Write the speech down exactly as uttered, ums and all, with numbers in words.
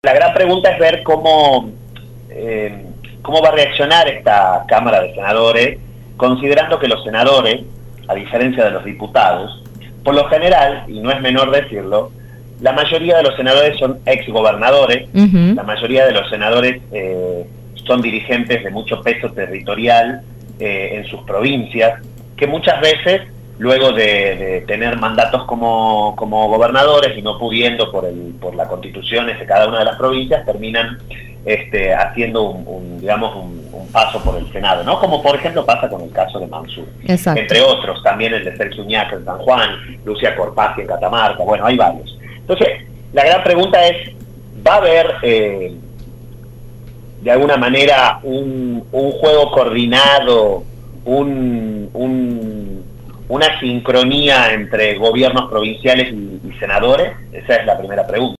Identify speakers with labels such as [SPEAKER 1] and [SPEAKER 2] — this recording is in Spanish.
[SPEAKER 1] La gran pregunta es ver cómo, eh, cómo va a reaccionar esta Cámara de Senadores, considerando que los senadores, a diferencia de los diputados, por lo general, y no es menor decirlo, la mayoría de los senadores son exgobernadores, uh-huh. La mayoría de los senadores eh, son dirigentes de mucho peso territorial eh, en sus provincias, que muchas veces, luego de, de tener mandatos como, como gobernadores y no pudiendo por, el, por la constitución de cada una de las provincias, terminan este, haciendo un, un, digamos, un, un paso por el Senado, ¿no? Como por ejemplo pasa con el caso de Mansur. Exacto. Entre otros, también el de Sergio Uñaca en San Juan, Lucia Corpazzi en Catamarca, bueno, hay varios. Entonces, la gran pregunta es, ¿va a haber eh, de alguna manera un, un juego coordinado, un... un una sincronía entre gobiernos provinciales y, y senadores? Esa es la primera pregunta.